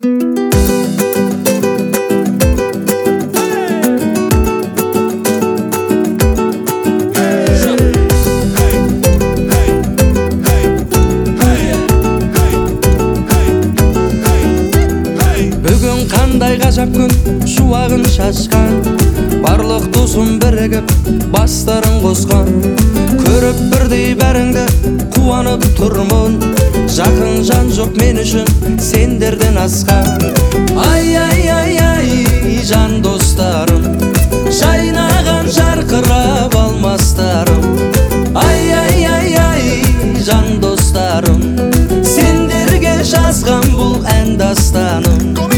Бүгін қандай ғажап күн, шуағын шашқан, барлық досым бірігіп бастарын қосқан. Көріп бірдей бәріңді қуанып тұрмын, жақын жан жоқ мен үшін сендерден асқан. Ай ай ай ай жан достарым, жайнаған жарқырап алмастарым. Ай ай ай ай жан достарым, сендерге жазған бұл ән дастаным.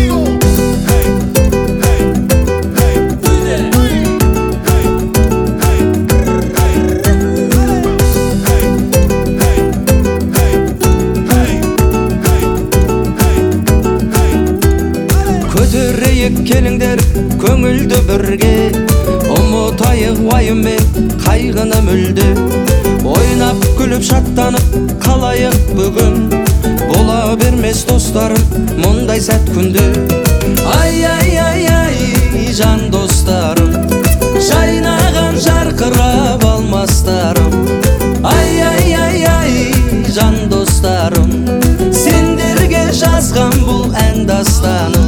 Көтерейік келіңдер көңілді бірге, ұмытайық уайым мен қайғыны мүлде. Ойнап күліп шаттанып қалайық бүгін, бола бермес достарым мұндай сәт күнде. Ай ай ай ай жан достарым, жайнаған жарқырап алмастарым. Ай ай ай ай жан достарым, сендерге жазған бұл ән дастаным.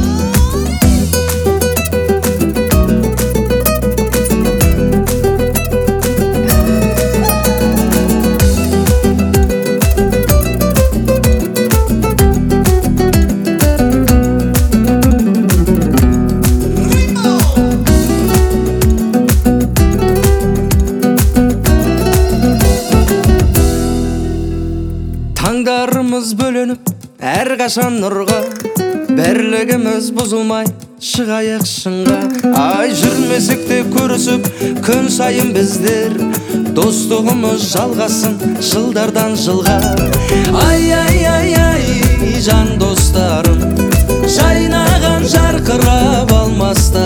Таңдарымыз бөленіп әрқашан нұрға, бірлігіміз бұзылмай шығайық шыңға. Ай жүрмесек те көрісіп күн сайын біздер, достығымыз жалғасын жылдардан жылға. Ай ай ай ай жан достарым, жайнаған жарқырап алмастарым.